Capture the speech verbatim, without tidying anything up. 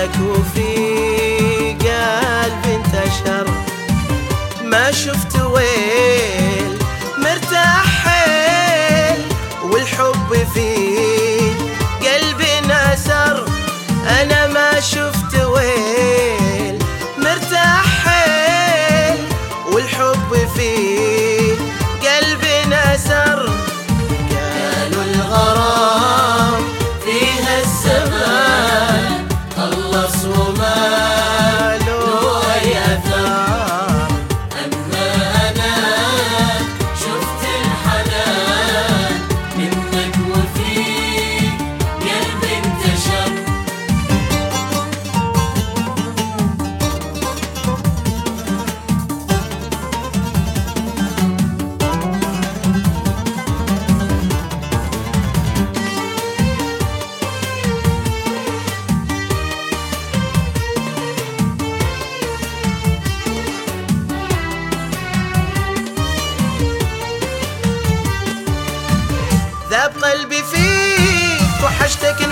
منك وفي قلبي انتشر، ما شفت ويل مرتاح حيل والحب في قلبي نسر. انا ما شفت ويل مرتاح حيل والحب في قلبي نسر. قالوا الغرام فيها الزمان خلص وما له اي اثار، أما أنا شفت الحنان منك وفي قلبي انتشر. ذاب قلبي فيك وحشتك